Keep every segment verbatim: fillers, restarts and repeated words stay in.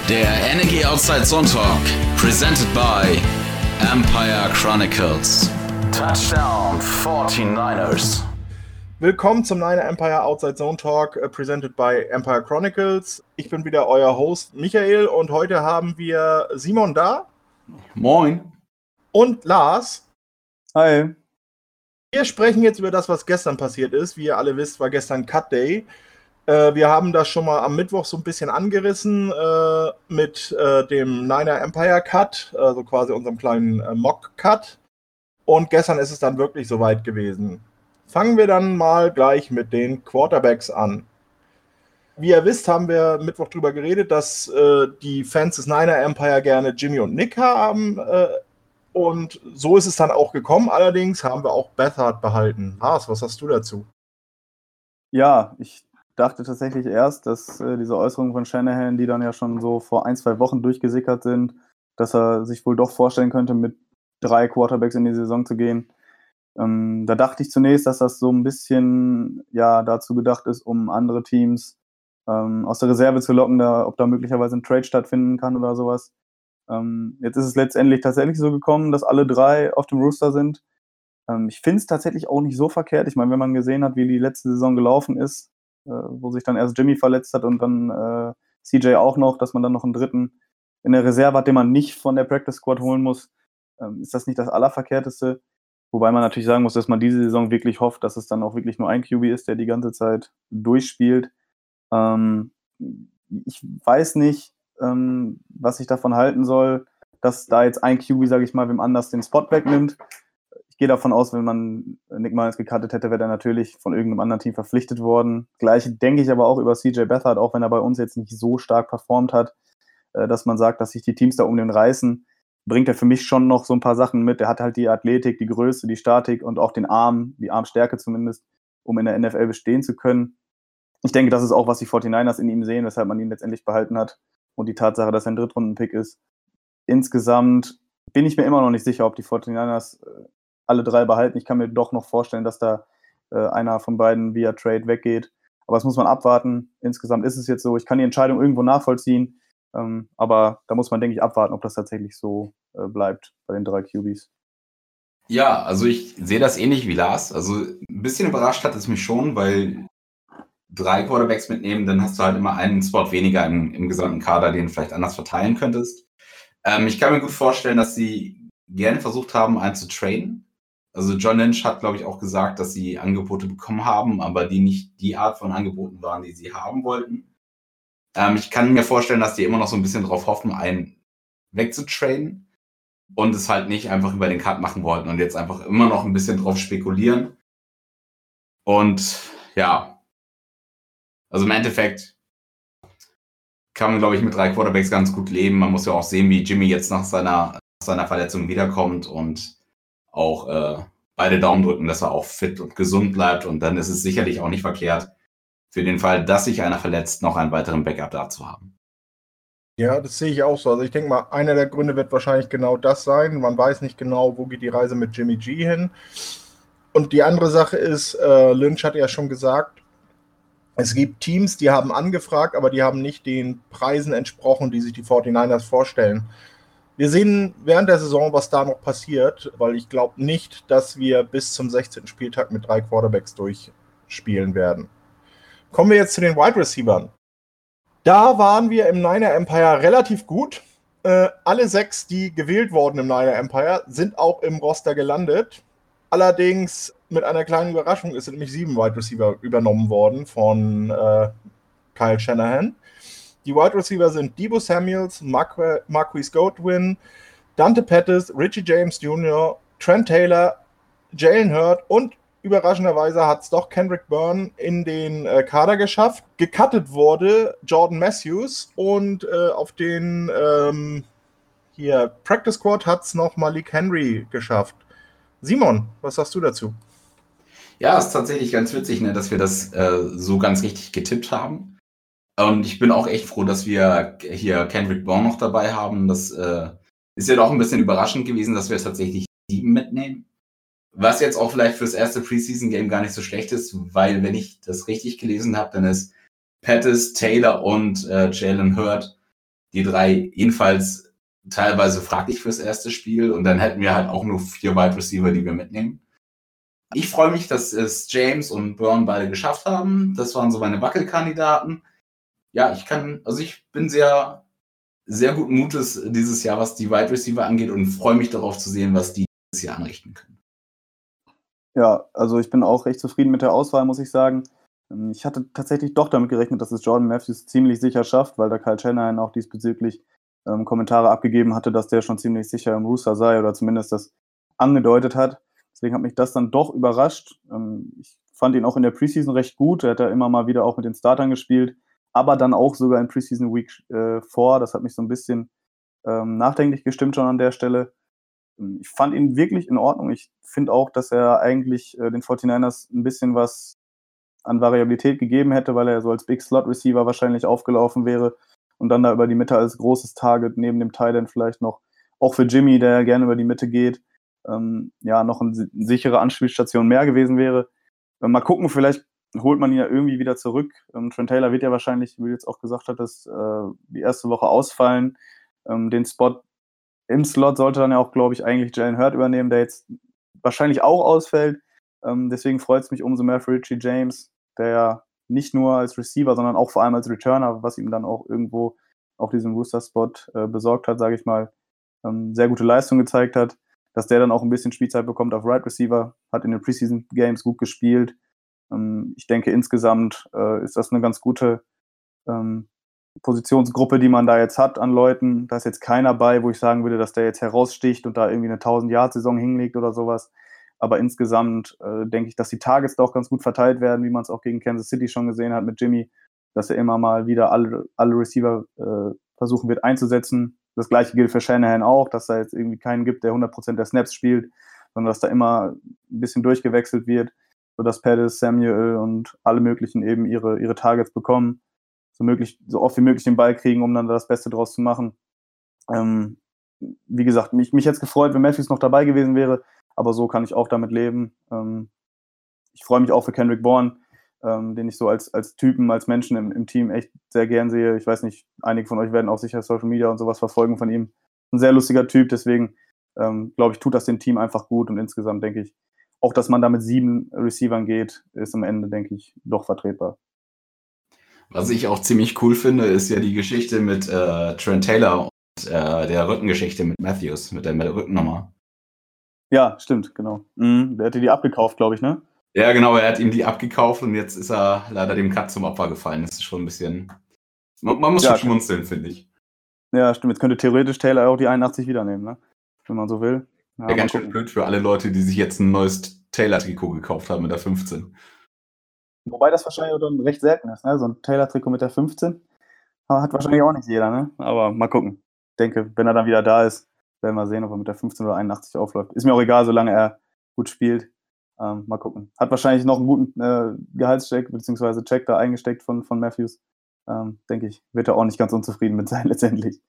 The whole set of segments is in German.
Der N R G Outside Zone Talk, presented by Empire Chronicles. Touchdown forty-niners. Willkommen zum Niner Empire Outside Zone Talk, uh, presented by Empire Chronicles. Ich bin wieder euer Host Michael und heute haben wir Simon da. Moin. Und Lars. Hi. Wir sprechen jetzt über das, was gestern passiert ist. Wie ihr alle wisst, war gestern Cut Day. Äh, wir haben das schon mal am Mittwoch so ein bisschen angerissen äh, mit äh, dem Niner Empire Cut, also quasi unserem kleinen äh, Mock Cut. Und gestern ist es dann wirklich soweit gewesen. Fangen wir dann mal gleich mit den Quarterbacks an. Wie ihr wisst, haben wir Mittwoch drüber geredet, dass äh, die Fans des Niner Empire gerne Jimmy und Nick haben. Äh, und so ist es dann auch gekommen. Allerdings haben wir auch Beathard behalten. Lars, was hast du dazu? Ja, ich dachte tatsächlich erst, dass äh, diese Äußerungen von Shanahan, die dann ja schon so vor ein, zwei Wochen durchgesickert sind, dass er sich wohl doch vorstellen könnte, mit drei Quarterbacks in die Saison zu gehen. Ähm, da dachte ich zunächst, dass das so ein bisschen ja dazu gedacht ist, um andere Teams ähm, aus der Reserve zu locken, da, ob da möglicherweise ein Trade stattfinden kann oder sowas. Ähm, jetzt ist es letztendlich tatsächlich so gekommen, dass alle drei auf dem Rooster sind. Ähm, ich finde es tatsächlich auch nicht so verkehrt. Ich meine, wenn man gesehen hat, wie die letzte Saison gelaufen ist, äh, wo sich dann erst Jimmy verletzt hat und dann äh, C J auch noch, dass man dann noch einen dritten in der Reserve hat, den man nicht von der Practice Squad holen muss, ähm, ist das nicht das Allerverkehrteste. Wobei man natürlich sagen muss, dass man diese Saison wirklich hofft, dass es dann auch wirklich nur ein Q B ist, der die ganze Zeit durchspielt. Ähm, ich weiß nicht, ähm, was ich davon halten soll, dass da jetzt ein Q B, sage ich mal, wem anders den Spot wegnimmt. Ich gehe davon aus, wenn man Nick Mullens gecuttet hätte, wäre er natürlich von irgendeinem anderen Team verpflichtet worden. Gleiche denke ich aber auch über C J Beathard, auch wenn er bei uns jetzt nicht so stark performt hat, äh, dass man sagt, dass sich die Teams da um den reißen. Bringt er für mich schon noch so ein paar Sachen mit. Er hat halt die Athletik, die Größe, die Statik und auch den Arm, die Armstärke zumindest, um in der N F L bestehen zu können. Ich denke, das ist auch, was die forty-niners in ihm sehen, weshalb man ihn letztendlich behalten hat. Und die Tatsache, dass er ein Drittrunden-Pick ist. Insgesamt bin ich mir immer noch nicht sicher, ob die forty-niners äh, alle drei behalten. Ich kann mir doch noch vorstellen, dass da äh, einer von beiden via Trade weggeht. Aber das muss man abwarten. Insgesamt ist es jetzt so. Ich kann die Entscheidung irgendwo nachvollziehen. Ähm, aber da muss man, denke ich, abwarten, ob das tatsächlich so äh, bleibt bei den drei Q Bs. Ja, also ich sehe das ähnlich wie Lars. Also ein bisschen überrascht hat es mich schon, weil drei Quarterbacks mitnehmen, dann hast du halt immer einen Spot weniger im, im gesamten Kader, den du vielleicht anders verteilen könntest. Ähm, ich kann mir gut vorstellen, dass sie gerne versucht haben, einen zu traden. Also John Lynch hat, glaube ich, auch gesagt, dass sie Angebote bekommen haben, aber die nicht die Art von Angeboten waren, die sie haben wollten. Ähm, ich kann mir vorstellen, dass die immer noch so ein bisschen drauf hoffen, einen wegzutraden und es halt nicht einfach über den Cut machen wollten und jetzt einfach immer noch ein bisschen drauf spekulieren. Und ja, also im Endeffekt kann man, glaube ich, mit drei Quarterbacks ganz gut leben. Man muss ja auch sehen, wie Jimmy jetzt nach seiner, nach seiner Verletzung wiederkommt und auch äh, beide Daumen drücken, dass er auch fit und gesund bleibt. Und dann ist es sicherlich auch nicht verkehrt, für den Fall, dass sich einer verletzt, noch einen weiteren Backup da zu haben. Ja, das sehe ich auch so. Also ich denke mal, einer der Gründe wird wahrscheinlich genau das sein. Man weiß nicht genau, wo geht die Reise mit Jimmy G hin. Und die andere Sache ist, äh, Lynch hat ja schon gesagt, es gibt Teams, die haben angefragt, aber die haben nicht den Preisen entsprochen, die sich die forty-niners vorstellen. Wir sehen während der Saison, was da noch passiert, weil ich glaube nicht, dass wir bis zum sechzehnten Spieltag mit drei Quarterbacks durchspielen werden. Kommen wir jetzt zu den Wide Receivern. Da waren wir im Niner Empire relativ gut. Äh, alle sechs, die gewählt wurden im Niner Empire, sind auch im Roster gelandet. Allerdings mit einer kleinen Überraschung, es sind nämlich sieben Wide Receiver übernommen worden von äh, Kyle Shanahan. Die Wide Receiver sind Deebo Samuels, Marqu- Marquise Goodwin, Dante Pettis, Richie James Junior, Trent Taylor, Jalen Hurd und überraschenderweise hat es doch Kendrick Bourne in den äh, Kader geschafft. Gecuttet wurde Jordan Matthews und äh, auf den ähm, hier Practice Squad hat es noch Malik Henry geschafft. Simon, was sagst du dazu? Ja, ist tatsächlich ganz witzig, ne, dass wir das äh, so ganz richtig getippt haben. Und ich bin auch echt froh, dass wir hier Kendrick Bourne noch dabei haben. Das äh, ist ja doch ein bisschen überraschend gewesen, dass wir tatsächlich sieben mitnehmen. Was jetzt auch vielleicht fürs erste Preseason-Game gar nicht so schlecht ist, weil, wenn ich das richtig gelesen habe, dann ist Pettis, Taylor und äh, Jalen Hurd die drei jedenfalls teilweise fraglich fürs erste Spiel und dann hätten wir halt auch nur vier Wide Receiver, die wir mitnehmen. Ich freue mich, dass es James und Bourne beide geschafft haben. Das waren so meine Wackelkandidaten. Ja, ich kann, also ich bin sehr, sehr guten Mutes dieses Jahr, was die Wide Receiver angeht und freue mich darauf zu sehen, was die dieses Jahr anrichten können. Ja, also ich bin auch recht zufrieden mit der Auswahl, muss ich sagen. Ich hatte tatsächlich doch damit gerechnet, dass es Jordan Matthews ziemlich sicher schafft, weil der Kyle Shanahan auch diesbezüglich ähm, Kommentare abgegeben hatte, dass der schon ziemlich sicher im Rooster sei oder zumindest das angedeutet hat. Deswegen hat mich das dann doch überrascht. Ähm, ich fand ihn auch in der Preseason recht gut. Er hat ja immer mal wieder auch mit den Startern gespielt, aber dann auch sogar in Preseason Week äh, vor. Das hat mich so ein bisschen ähm, nachdenklich gestimmt schon an der Stelle. Ich fand ihn wirklich in Ordnung. Ich finde auch, dass er eigentlich äh, den forty-niners ein bisschen was an Variabilität gegeben hätte, weil er so als Big Slot Receiver wahrscheinlich aufgelaufen wäre und dann da über die Mitte als großes Target neben dem Tight End vielleicht noch, auch für Jimmy, der ja gerne über die Mitte geht, ähm, ja, noch eine sichere Anspielstation mehr gewesen wäre. Äh, mal gucken, vielleicht holt man ihn ja irgendwie wieder zurück. Ähm, Trent Taylor wird ja wahrscheinlich, wie du jetzt auch gesagt hattest, äh, die erste Woche ausfallen. Ähm, den Spot im Slot sollte dann ja auch, glaube ich, eigentlich Jalen Hurd übernehmen, der jetzt wahrscheinlich auch ausfällt. Ähm, deswegen freut es mich umso mehr für Richie James, der ja nicht nur als Receiver, sondern auch vor allem als Returner, was ihm dann auch irgendwo auf diesem Rooster-Spot äh, besorgt hat, sage ich mal, ähm, sehr gute Leistung gezeigt hat, dass der dann auch ein bisschen Spielzeit bekommt auf Right Receiver, hat in den Preseason-Games gut gespielt. Ähm, ich denke, insgesamt äh, ist das eine ganz gute ähm, Positionsgruppe, die man da jetzt hat an Leuten. Da ist jetzt keiner bei, wo ich sagen würde, dass der jetzt heraussticht und da irgendwie eine tausend-Yard-Saison hinlegt oder sowas. Aber insgesamt äh, denke ich, dass die Targets doch ganz gut verteilt werden, wie man es auch gegen Kansas City schon gesehen hat mit Jimmy, dass er immer mal wieder alle, alle Receiver äh, versuchen wird einzusetzen. Das gleiche gilt für Shanahan auch, dass da jetzt irgendwie keinen gibt, der hundert Prozent der Snaps spielt, sondern dass da immer ein bisschen durchgewechselt wird, sodass Pettis, Samuel und alle möglichen eben ihre, ihre Targets bekommen, so, möglich, so oft wie möglich den Ball kriegen, um dann das Beste draus zu machen. Ähm, wie gesagt, mich, mich hätte es gefreut, wenn Matthews noch dabei gewesen wäre, aber so kann ich auch damit leben. Ähm, ich freue mich auch für Kendrick Bourne, ähm, den ich so als, als Typen, als Menschen im, im Team echt sehr gern sehe. Ich weiß nicht, einige von euch werden auch sicher Social Media und sowas verfolgen von ihm. Ein sehr lustiger Typ, deswegen ähm, glaube ich, tut das dem Team einfach gut und insgesamt denke ich, auch dass man da mit sieben Receivern geht, ist am Ende, denke ich, doch vertretbar. Was ich auch ziemlich cool finde, ist ja die Geschichte mit äh, Trent Taylor und äh, der Rückengeschichte mit Matthews, mit der, mit der Rückennummer. Ja, stimmt, genau. Mhm, der hätte die abgekauft, glaube ich, ne? Ja, genau, er hat ihm die abgekauft und jetzt ist er leider dem Cut zum Opfer gefallen. Das ist schon ein bisschen... Man, man muss Ja, schon schmunzeln, finde ich. Ja, stimmt. Jetzt könnte theoretisch Taylor auch die einundachtzig wieder nehmen, ne? Wenn man so will. Ja, Ja, mal ganz schön gucken. blöd für alle Leute, die sich jetzt ein neues Taylor-Trikot gekauft haben mit der fünfzehn. Wobei das wahrscheinlich auch dann recht selten ist, ne? So ein Taylor-Trikot mit der fünfzehn hat wahrscheinlich auch nicht jeder, ne? Aber mal gucken. Ich denke, wenn er dann wieder da ist, werden wir sehen, ob er mit der fünfzehn oder einundachtzig aufläuft. Ist mir auch egal, solange er gut spielt. Ähm, mal gucken. Hat wahrscheinlich noch einen guten äh, Gehaltscheck bzw. Check da eingesteckt von, von Matthews. Ähm, denke ich, wird er auch nicht ganz unzufrieden mit sein letztendlich.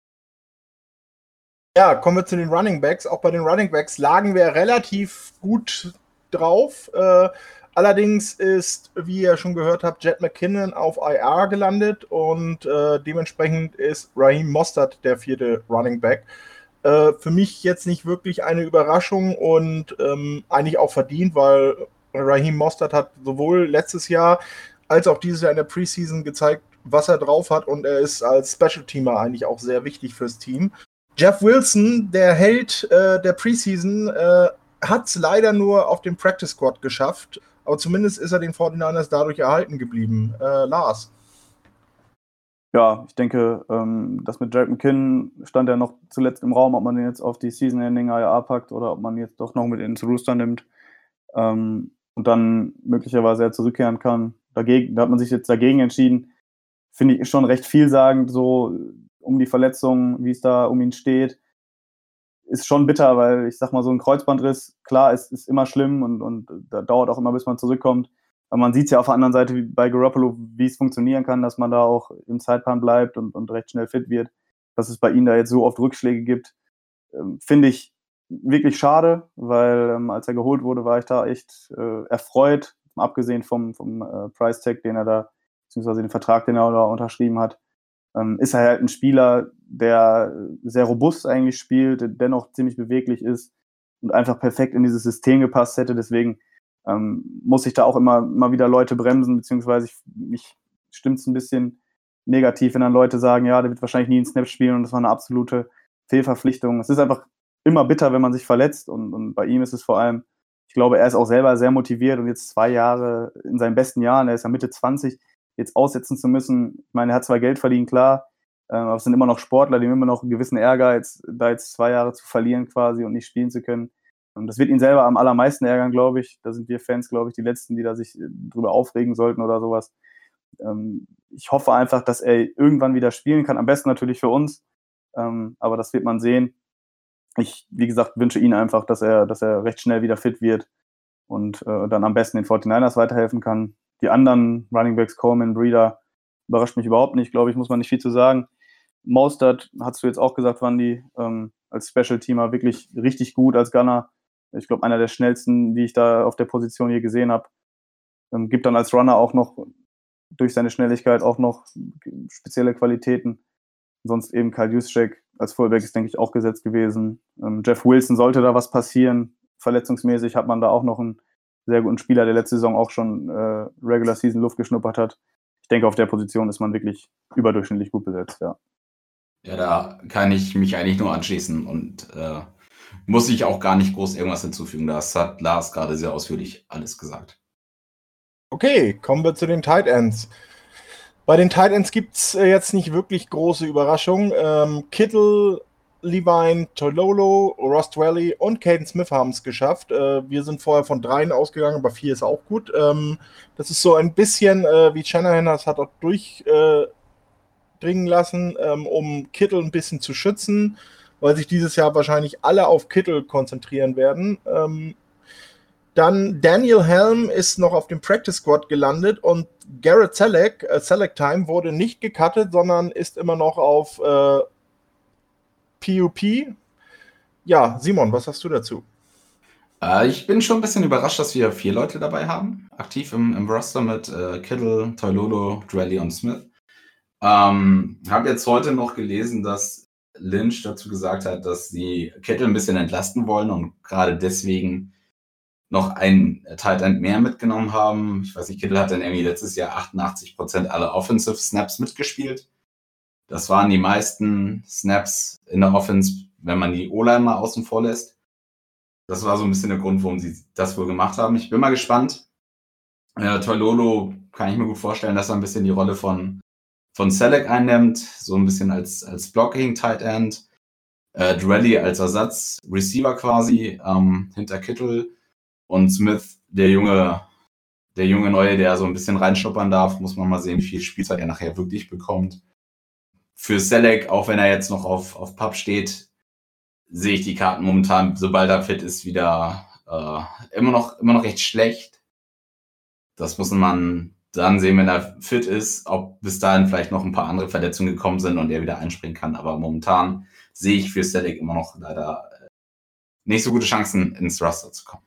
Ja, kommen wir zu den Running Backs. Auch bei den Running Backs lagen wir relativ gut drauf. Äh, allerdings ist, wie ihr schon gehört habt, Jet McKinnon auf I R gelandet und äh, dementsprechend ist Raheem Mostert der vierte Running Back. Äh, für mich jetzt nicht wirklich eine Überraschung und ähm, eigentlich auch verdient, weil Raheem Mostert hat sowohl letztes Jahr als auch dieses Jahr in der Preseason gezeigt, was er drauf hat und er ist als Special-Teamer eigentlich auch sehr wichtig fürs Team. Jeff Wilson, der Held äh, der Preseason, äh, hat es leider nur auf dem Practice Squad geschafft, aber zumindest ist er den forty-niners dadurch erhalten geblieben. Äh, Lars. Ja, ich denke, ähm, das mit Jared McKinnon stand ja noch zuletzt im Raum, ob man den jetzt auf die Season-Ending I R packt oder ob man jetzt doch noch mit ins Rooster nimmt ähm, und dann möglicherweise er zurückkehren kann. Dagegen, da hat man sich jetzt dagegen entschieden. Finde ich schon recht vielsagend, so um die Verletzung, wie es da um ihn steht. Ist schon bitter, weil ich sag mal, so ein Kreuzbandriss, klar, ist, ist immer schlimm und, und da dauert auch immer, bis man zurückkommt. Aber man sieht es ja auf der anderen Seite wie bei Garoppolo, wie es funktionieren kann, dass man da auch im Zeitplan bleibt und, und recht schnell fit wird. Dass es bei ihm da jetzt so oft Rückschläge gibt, ähm, finde ich wirklich schade, weil ähm, als er geholt wurde, war ich da echt äh, erfreut, abgesehen vom, vom äh, Price-Tag, den er da, beziehungsweise den Vertrag, den er da unterschrieben hat. ähm, ist er halt ein Spieler, der sehr robust eigentlich spielt, der dennoch ziemlich beweglich ist und einfach perfekt in dieses System gepasst hätte. Deswegen ähm, muss ich da auch immer, immer wieder Leute bremsen, beziehungsweise ich, mich stimmt es ein bisschen negativ, wenn dann Leute sagen, ja, der wird wahrscheinlich nie einen Snap spielen und das war eine absolute Fehlverpflichtung. Es ist einfach immer bitter, wenn man sich verletzt und, und bei ihm ist es vor allem, ich glaube, er ist auch selber sehr motiviert und jetzt zwei Jahre in seinen besten Jahren, er ist ja Mitte zwanzig, jetzt aussetzen zu müssen. Ich meine, er hat zwar Geld verdient, klar, äh, aber es sind immer noch Sportler, die haben immer noch einen gewissen Ehrgeiz, da jetzt zwei Jahre zu verlieren quasi und nicht spielen zu können. Und das wird ihn selber am allermeisten ärgern, glaube ich. Da sind wir Fans, glaube ich, die Letzten, die da sich drüber aufregen sollten oder sowas. Ähm, ich hoffe einfach, dass er irgendwann wieder spielen kann. Am besten natürlich für uns, ähm, aber das wird man sehen. Ich, wie gesagt, wünsche ihm einfach, dass er, dass er recht schnell wieder fit wird und äh, dann am besten den forty-niners weiterhelfen kann. Die anderen Runningbacks, Coleman, Breeder, überrascht mich überhaupt nicht, glaube ich, muss man nicht viel zu sagen. Mostert, hast du jetzt auch gesagt, Wandy, ähm, als Special-Teamer wirklich richtig gut als Gunner. Ich glaube, einer der schnellsten, die ich da auf der Position je gesehen habe. Ähm, gibt dann als Runner auch noch durch seine Schnelligkeit auch noch spezielle Qualitäten. Sonst eben Kyle Juszczyk als Fullback ist, denke ich, auch gesetzt gewesen. Ähm, Jeff Wilson, sollte da was passieren, verletzungsmäßig hat man da auch noch einen sehr guten Spieler, der letzte Saison auch schon äh, Regular Season Luft geschnuppert hat. Ich denke, auf der Position ist man wirklich überdurchschnittlich gut besetzt, ja. Ja, da kann ich mich eigentlich nur anschließen und äh, muss ich auch gar nicht groß irgendwas hinzufügen. Das hat Lars gerade sehr ausführlich alles gesagt. Okay, kommen wir zu den Tight Ends. Bei den Tight Ends gibt es äh, jetzt nicht wirklich große Überraschungen. Ähm, Kittle, Levine, Tololo, Ross Dwelly und Caden Smith haben es geschafft. Äh, wir sind vorher von dreien ausgegangen, aber vier ist auch gut. Ähm, das ist so ein bisschen, äh, wie Shanahan das hat auch durchdringen äh, lassen, ähm, um Kittle ein bisschen zu schützen, weil sich dieses Jahr wahrscheinlich alle auf Kittle konzentrieren werden. Ähm, Dann Daniel Helm ist noch auf dem Practice Squad gelandet und Garrett Selleck, äh, Selleck Time wurde nicht gecuttet, sondern ist immer noch auf äh, P U P. Ja, Simon, was hast du dazu? Äh, ich bin schon ein bisschen überrascht, dass wir vier Leute dabei haben, aktiv im, im Roster mit äh, Kittle, Toilolo, Dwelly und Smith. Ähm, habe jetzt heute noch gelesen, dass Lynch dazu gesagt hat, dass sie Kittle ein bisschen entlasten wollen und gerade deswegen noch ein Tight End mehr mitgenommen haben. Ich weiß nicht, Kittle hat dann irgendwie letztes Jahr achtundachtzig Prozent aller Offensive Snaps mitgespielt. Das waren die meisten Snaps in der Offense, wenn man die O-Line mal außen vor lässt. Das war so ein bisschen der Grund, warum sie das wohl gemacht haben. Ich bin mal gespannt. Äh, Toilolo kann ich mir gut vorstellen, dass er ein bisschen die Rolle von, von Selleck einnimmt, so ein bisschen als, als Blocking Tight End. Äh, Dwelly als Ersatz, Receiver quasi, ähm, hinter Kittle. Und Smith, der junge, der junge Neue, der so ein bisschen reinschuppern darf, muss man mal sehen, wie viel Spielzeit er nachher wirklich bekommt. Für Selleck, auch wenn er jetzt noch auf, auf Pup steht, sehe ich die Karten momentan, sobald er fit ist, wieder äh, immer noch, immer noch recht schlecht. Das muss man dann sehen, wenn er fit ist, ob bis dahin vielleicht noch ein paar andere Verletzungen gekommen sind und er wieder einspringen kann. Aber momentan sehe ich für Selleck immer noch leider nicht so gute Chancen, ins Roster zu kommen.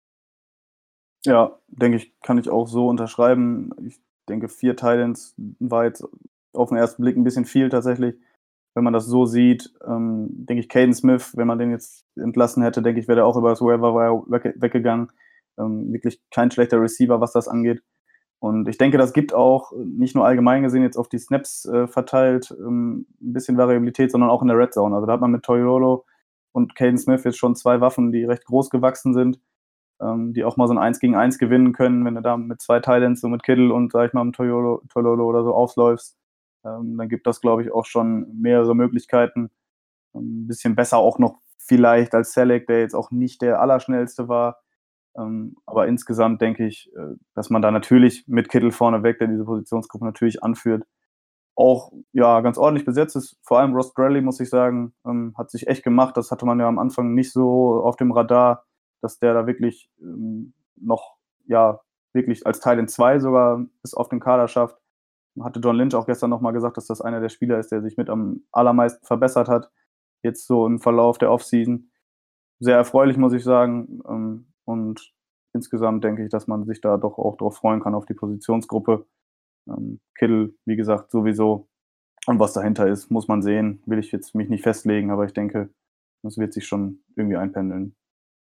Ja, denke ich, kann ich auch so unterschreiben. Ich denke, vier Titans war jetzt auf den ersten Blick ein bisschen viel tatsächlich. Wenn man das so sieht, ähm, denke ich, Caden Smith, wenn man den jetzt entlassen hätte, denke ich, wäre der auch über das Waiver wegge- weggegangen. Ähm, wirklich kein schlechter Receiver, was das angeht. Und ich denke, das gibt auch nicht nur allgemein gesehen jetzt auf die Snaps äh, verteilt ähm, ein bisschen Variabilität, sondern auch in der Red Zone. Also da hat man mit Toilolo und Caden Smith jetzt schon zwei Waffen, die recht groß gewachsen sind, ähm, die auch mal so ein eins gegen eins gewinnen können, wenn du da mit zwei Titans, so mit Kittle und, sag ich mal, einem Toilolo, Toilolo oder so aufläufst. Ähm, dann gibt das, glaube ich, auch schon mehrere Möglichkeiten. Ein bisschen besser auch noch vielleicht als Selleck, der jetzt auch nicht der Allerschnellste war. Ähm, aber insgesamt denke ich, äh, dass man da natürlich mit Kittle vorneweg, der diese Positionsgruppe natürlich anführt, auch ja ganz ordentlich besetzt ist. Vor allem Ross Dwelly, muss ich sagen, ähm, hat sich echt gemacht. Das hatte man ja am Anfang nicht so auf dem Radar, dass der da wirklich ähm, noch, ja, wirklich als Teil in zwei sogar bis auf den Kader schafft. Hatte John Lynch auch gestern nochmal gesagt, dass das einer der Spieler ist, der sich mit am allermeisten verbessert hat, jetzt so im Verlauf der Offseason. Sehr erfreulich, muss ich sagen. Ähm, und insgesamt denke ich, dass man sich da doch auch drauf freuen kann, auf die Positionsgruppe. Ähm, Kittle, wie gesagt, sowieso. Und was dahinter ist, muss man sehen. Will ich jetzt mich nicht festlegen, aber ich denke, das wird sich schon irgendwie einpendeln.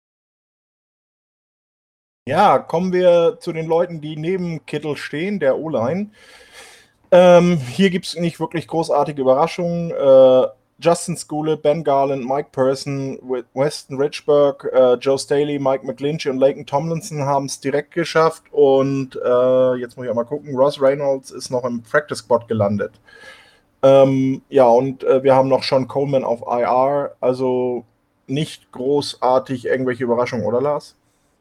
Ja, kommen wir zu den Leuten, die neben Kittle stehen, der O-Line. Ähm, hier gibt es nicht wirklich großartige Überraschungen. Äh, Justin Skule, Ben Garland, Mike Person, Weston Richburg, äh, Joe Staley, Mike McGlinchey und Laken Tomlinson haben es direkt geschafft. Und äh, jetzt muss ich auch mal gucken, Ross Reynolds ist noch im Practice Squad gelandet. Ähm, ja, und äh, wir haben noch Sean Coleman auf I R. Also nicht großartig irgendwelche Überraschungen, oder Lars?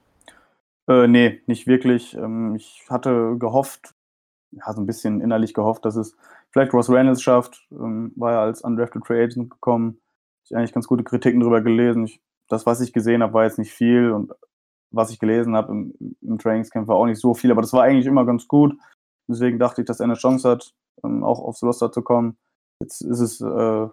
Äh, nee, nicht wirklich. Ähm, ich hatte gehofft, ja, so ein bisschen innerlich gehofft, dass es vielleicht Ross Reynolds schafft. Ähm, war ja als Undrafted Free Agent gekommen. Ich habe eigentlich ganz gute Kritiken darüber gelesen. Ich, das, was ich gesehen habe, war jetzt nicht viel. Und was ich gelesen habe im, im Trainingscamp war auch nicht so viel. Aber das war eigentlich immer ganz gut. Deswegen dachte ich, dass er eine Chance hat, ähm, auch aufs Roster zu kommen. Jetzt ist es äh,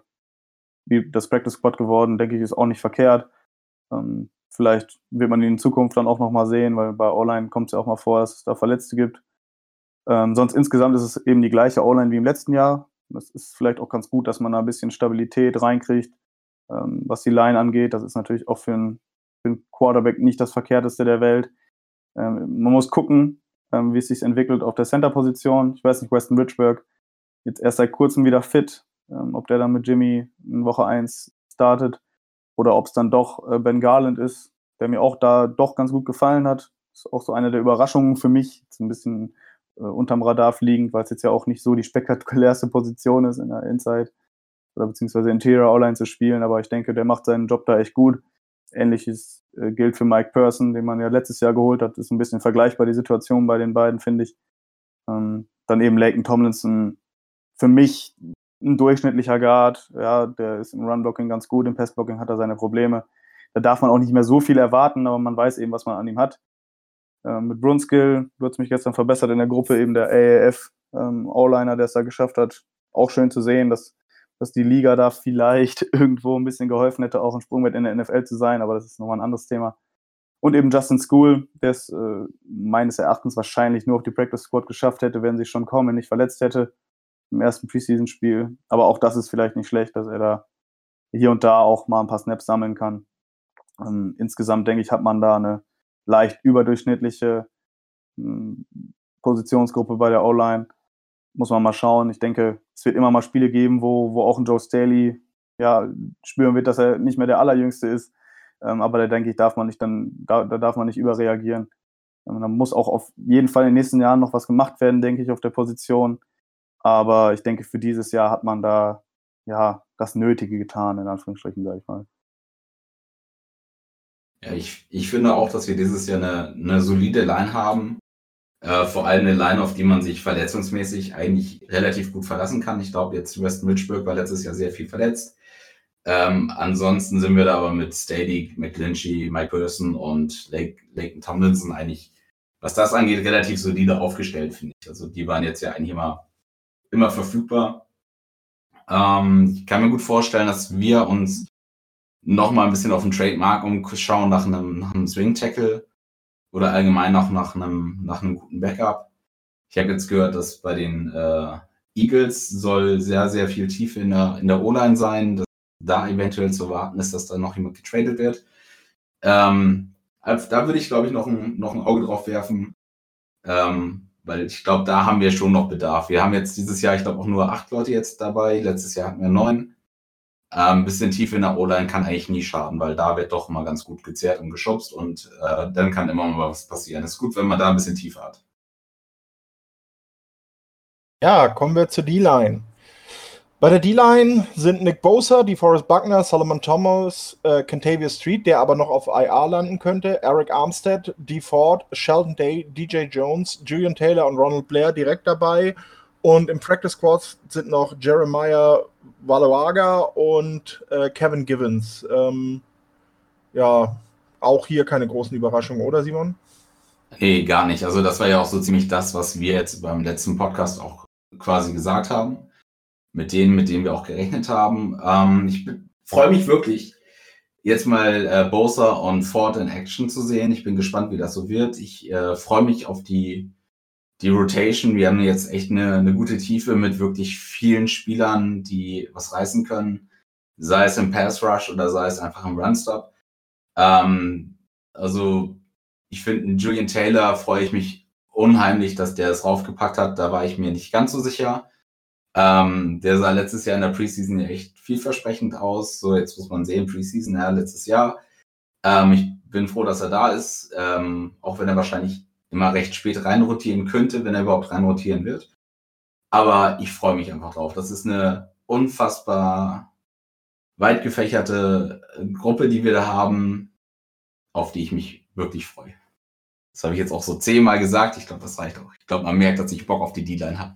wie das Practice Squad geworden. Denke ich, ist auch nicht verkehrt. Ähm, vielleicht wird man ihn in Zukunft dann auch nochmal sehen, weil bei O-Line kommt es ja auch mal vor, dass es da Verletzte gibt. Ähm, sonst insgesamt ist es eben die gleiche O-Line wie im letzten Jahr. Das ist vielleicht auch ganz gut, dass man da ein bisschen Stabilität reinkriegt, ähm, was die Line angeht. Das ist natürlich auch für einen, für einen Quarterback nicht das Verkehrteste der Welt. Ähm, man muss gucken, ähm, wie es sich entwickelt auf der Center-Position. Ich weiß nicht, Weston Richburg jetzt erst seit kurzem wieder fit, ähm, ob der dann mit Jimmy in Woche eins startet oder ob es dann doch äh, Ben Garland ist, der mir auch da doch ganz gut gefallen hat. Ist auch so eine der Überraschungen für mich. Ist ein bisschen äh, unterm Radar fliegend, weil es jetzt ja auch nicht so die spektakulärste Position ist in der Inside oder beziehungsweise Interior O-Line zu spielen, aber ich denke, der macht seinen Job da echt gut. Ähnliches äh, gilt für Mike Person, den man ja letztes Jahr geholt hat. Ist ein bisschen vergleichbar die Situation bei den beiden, finde ich. Ähm, dann eben Laken Tomlinson, für mich ein durchschnittlicher Guard, ja, der ist im Run-Blocking ganz gut, im Pass-Blocking hat er seine Probleme. Da darf man auch nicht mehr so viel erwarten, aber man weiß eben, was man an ihm hat. Ähm, mit Brunskill, du hast mich gestern verbessert in der Gruppe, eben der A A F ähm, O-Liner, der es da geschafft hat. Auch schön zu sehen, dass, dass die Liga da vielleicht irgendwo ein bisschen geholfen hätte, auch ein Sprungbrett in der N F L zu sein, aber das ist nochmal ein anderes Thema. Und eben Justin Skule, der es äh, meines Erachtens wahrscheinlich nur auf die Practice Squad geschafft hätte, wenn sich Sean Coleman nicht verletzt hätte im ersten Preseason-Spiel. Aber auch das ist vielleicht nicht schlecht, dass er da hier und da auch mal ein paar Snaps sammeln kann. Ähm, insgesamt, denke ich, hat man da eine leicht überdurchschnittliche ähm, Positionsgruppe bei der O-Line. Muss man mal schauen. Ich denke, es wird immer mal Spiele geben, wo, wo auch ein Joe Staley ja, spüren wird, dass er nicht mehr der Allerjüngste ist. Ähm, aber da denke ich, darf man nicht dann, da, da darf man nicht überreagieren. Ähm, da muss auch auf jeden Fall in den nächsten Jahren noch was gemacht werden, denke ich, auf der Position. Aber ich denke, für dieses Jahr hat man da ja das Nötige getan, in Anführungsstrichen, sage ich mal. Ja, ich, ich finde auch, dass wir dieses Jahr eine, eine solide Line haben. Äh, vor allem eine Line, auf die man sich verletzungsmäßig eigentlich relativ gut verlassen kann. Ich glaube, jetzt Weston Richburg war letztes Jahr sehr viel verletzt. Ähm, ansonsten sind wir da aber mit Staley, McGlinchey, Mike Person und Lake, Laken Tomlinson eigentlich, was das angeht, relativ solide aufgestellt, finde ich. Also die waren jetzt ja eigentlich immer immer verfügbar. Ähm, ich kann mir gut vorstellen, dass wir uns noch mal ein bisschen auf den Trademark umschauen nach einem, nach einem Swing-Tackle oder allgemein auch nach einem, nach einem guten Backup. Ich habe jetzt gehört, dass bei den äh, Eagles soll sehr, sehr viel Tiefe in der, in der O-Line sein, dass da eventuell zu warten ist, dass da noch jemand getradet wird. Ähm, also da würde ich, glaube ich, noch ein, noch ein Auge drauf werfen. Ähm, Weil ich glaube, da haben wir schon noch Bedarf. Wir haben jetzt dieses Jahr, ich glaube, auch nur acht Leute jetzt dabei. Letztes Jahr hatten wir neun. Ein ähm, bisschen tief in der O-Line kann eigentlich nie schaden, weil da wird doch mal ganz gut gezerrt und geschubst und äh, dann kann immer mal was passieren. Es ist gut, wenn man da ein bisschen tiefer hat. Ja, kommen wir zur D-Line. Bei der D-Line sind Nick Bosa, DeForest Buckner, Solomon Thomas, äh, Kentavious Street, der aber noch auf I R landen könnte, Eric Armstead, Dee Ford, Sheldon Day, D J Jones, Julian Taylor und Ronald Blair direkt dabei. Und im Practice Squad sind noch Jeremiah Waloaga und äh, Kevin Givens. Ähm, ja, auch hier keine großen Überraschungen, oder Simon? Nee, gar nicht. Also das war ja auch so ziemlich das, was wir jetzt beim letzten Podcast auch quasi gesagt haben. Mit denen, mit denen wir auch gerechnet haben. Ähm, ich freue mich wirklich, jetzt mal äh, Bosa und Ford in Action zu sehen. Ich bin gespannt, wie das so wird. Ich äh, freue mich auf die, die Rotation, wir haben jetzt echt eine, eine gute Tiefe mit wirklich vielen Spielern, die was reißen können, sei es im Pass Rush oder sei es einfach im Runstop. Ähm, also ich finde, Julian Taylor freue ich mich unheimlich, dass der es raufgepackt hat. Da war ich mir nicht ganz so sicher. Ähm, der sah letztes Jahr in der Preseason ja echt vielversprechend aus. So, jetzt muss man sehen, Preseason, ja, letztes Jahr. Ähm, ich bin froh, dass er da ist, ähm, auch wenn er wahrscheinlich immer recht spät reinrotieren könnte, wenn er überhaupt reinrotieren wird. Aber ich freue mich einfach drauf. Das ist eine unfassbar weit gefächerte Gruppe, die wir da haben, auf die ich mich wirklich freue. Das habe ich jetzt auch so zehnmal gesagt. Ich glaube, das reicht auch. Ich glaube, man merkt, dass ich Bock auf die D-Line habe.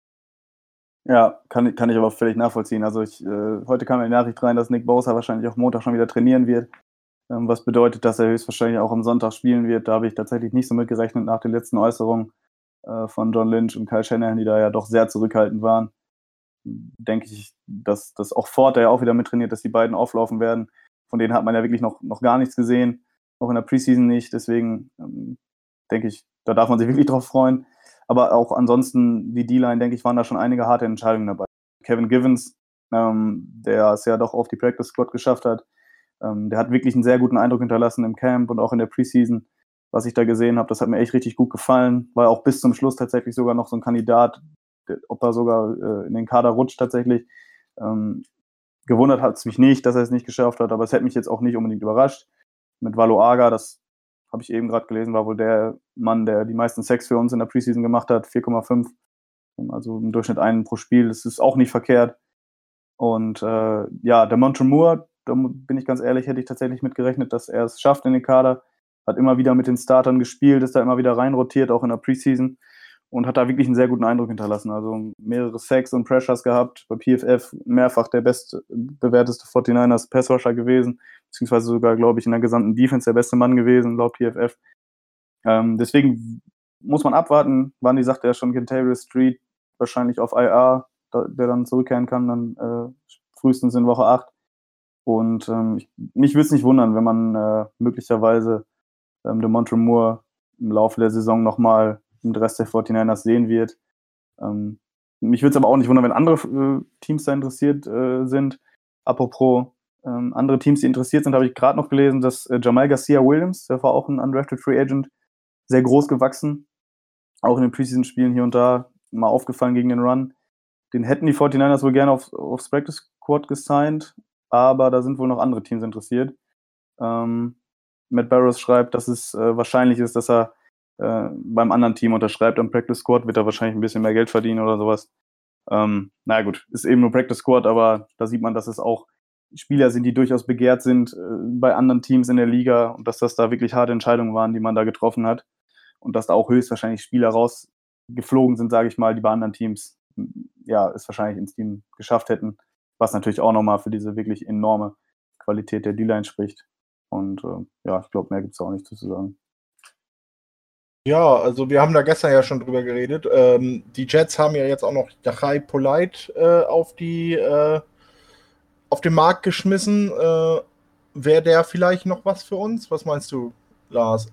Ja, kann, kann ich aber völlig nachvollziehen. Also ich, äh, heute kam eine Nachricht rein, dass Nick Bosa wahrscheinlich auch Montag schon wieder trainieren wird, ähm, was bedeutet, dass er höchstwahrscheinlich auch am Sonntag spielen wird. Da habe ich tatsächlich nicht so mit gerechnet nach den letzten Äußerungen äh, von John Lynch und Kyle Shanahan, die da ja doch sehr zurückhaltend waren. Denke ich, dass, dass auch Ford, der ja auch wieder mittrainiert, dass die beiden auflaufen werden. Von denen hat man ja wirklich noch, noch gar nichts gesehen, auch in der Preseason nicht. Deswegen ähm, denke ich, da darf man sich wirklich drauf freuen. Aber auch ansonsten, die D-Line, denke ich, waren da schon einige harte Entscheidungen dabei. Kevin Givens, ähm, der es ja doch auf die Practice Squad geschafft hat, ähm, der hat wirklich einen sehr guten Eindruck hinterlassen im Camp und auch in der Preseason, was ich da gesehen habe. Das hat mir echt richtig gut gefallen. War auch bis zum Schluss tatsächlich sogar noch so ein Kandidat, ob er sogar äh, in den Kader rutscht tatsächlich. Ähm, gewundert hat es mich nicht, dass er es nicht geschafft hat, aber es hätte mich jetzt auch nicht unbedingt überrascht. Mit Valo Aga, das habe ich eben gerade gelesen, war wohl der Mann, der die meisten Sacks für uns in der Preseason gemacht hat, vier Komma fünf. Also im Durchschnitt einen pro Spiel, das ist auch nicht verkehrt. Und äh, ja, der Montre Moore, da bin ich ganz ehrlich, hätte ich tatsächlich mitgerechnet, dass er es schafft in den Kader. Hat immer wieder mit den Startern gespielt, ist da immer wieder reinrotiert, auch in der Preseason. Und hat da wirklich einen sehr guten Eindruck hinterlassen. Also mehrere Sacks und Pressures gehabt. Bei P F F mehrfach der bestbewerteste forty-niners Passrusher gewesen. Beziehungsweise sogar, glaube ich, in der gesamten Defense der beste Mann gewesen, laut P F F. Ähm, deswegen muss man abwarten. Wann sagt er schon, Kentavious Street wahrscheinlich auf I R, da, der dann zurückkehren kann, dann äh, frühestens in Woche acht. Und ähm, ich, mich würde es nicht wundern, wenn man äh, möglicherweise ähm, DeMontre Moore im Laufe der Saison nochmal im Rest der forty-niners sehen wird. Ähm, mich würde es aber auch nicht wundern, wenn andere äh, Teams da interessiert äh, sind. Apropos ähm, andere Teams, die interessiert sind, habe ich gerade noch gelesen, dass äh, Jamal Garcia-Williams, der war auch ein undrafted Free Agent, sehr groß gewachsen, auch in den Preseason-Spielen hier und da mal aufgefallen gegen den Run. Den hätten die forty-niners wohl gerne auf, aufs Practice Squad gesigned, aber da sind wohl noch andere Teams interessiert. Ähm, Matt Barrows schreibt, dass es äh, wahrscheinlich ist, dass er äh, beim anderen Team unterschreibt am Practice Squad, wird er wahrscheinlich ein bisschen mehr Geld verdienen oder sowas. Ähm, naja gut, ist eben nur Practice Squad, aber da sieht man, dass es auch Spieler sind, die durchaus begehrt sind äh, bei anderen Teams in der Liga und dass das da wirklich harte Entscheidungen waren, die man da getroffen hat und dass da auch höchstwahrscheinlich Spieler rausgeflogen sind, sage ich mal, die bei anderen Teams ja, es wahrscheinlich ins Team geschafft hätten, was natürlich auch nochmal für diese wirklich enorme Qualität der D-Line spricht. Und äh, ja, ich glaube, mehr gibt es auch nicht zu sagen. Ja, also wir haben da gestern ja schon drüber geredet. Ähm, die Jets haben ja jetzt auch noch Jachai Polite äh, auf die äh, auf den Markt geschmissen. Äh, Wäre der vielleicht noch was für uns? Was meinst du, Lars?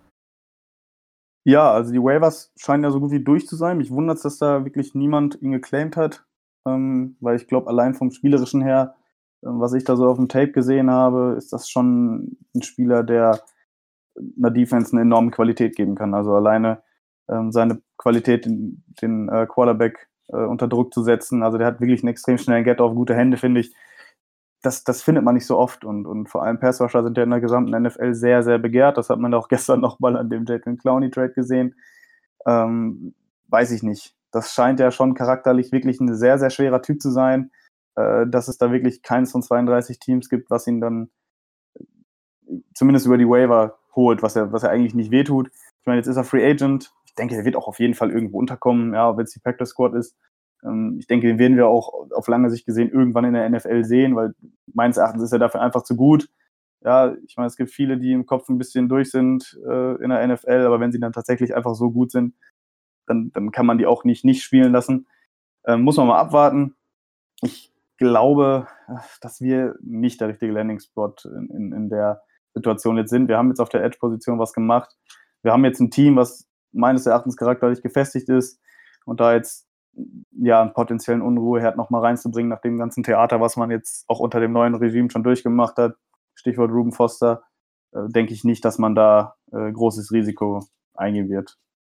Ja, also die Waivers scheinen ja so gut wie durch zu sein. Mich wundert es, dass da wirklich niemand ihn geclaimed hat, ähm, weil ich glaube, allein vom Spielerischen her, äh, was ich da so auf dem Tape gesehen habe, ist das schon ein Spieler, der einer Defense eine enorme Qualität geben kann. Also alleine ähm, seine Qualität, den, den äh, Quarterback äh, unter Druck zu setzen. Also der hat wirklich einen extrem schnellen Get-Off, gute Hände, finde ich. Das, das findet man nicht so oft. Und, und vor allem Passrusher sind ja in der gesamten N F L sehr, sehr begehrt. Das hat man auch gestern nochmal an dem Jadon Clowney-Trade gesehen. Ähm, weiß ich nicht. Das scheint ja schon charakterlich wirklich ein sehr, sehr schwerer Typ zu sein, äh, dass es da wirklich keins von zweiunddreißig Teams gibt, was ihn dann zumindest über die Waiver holt, was er, was er eigentlich nicht wehtut. Ich meine, jetzt ist er Free Agent. Ich denke, er wird auch auf jeden Fall irgendwo unterkommen, ja, wenn es die Practice Squad ist. Ähm, ich denke, den werden wir auch auf lange Sicht gesehen irgendwann in der N F L sehen, weil meines Erachtens ist er dafür einfach zu gut. Ja, ich meine, es gibt viele, die im Kopf ein bisschen durch sind äh, in der N F L, aber wenn sie dann tatsächlich einfach so gut sind, dann, dann kann man die auch nicht nicht spielen lassen. Ähm, muss man mal abwarten. Ich glaube, dass wir nicht der richtige Landing-Spot in, in, in der Situation jetzt sind. Wir haben jetzt auf der Edge-Position was gemacht. Wir haben jetzt ein Team, was meines Erachtens charakterlich gefestigt ist und da jetzt ja einen potenziellen Unruheherd nochmal reinzubringen nach dem ganzen Theater, was man jetzt auch unter dem neuen Regime schon durchgemacht hat, Stichwort Reuben Foster, äh, denke ich nicht, dass man da äh, großes Risiko eingehen wird.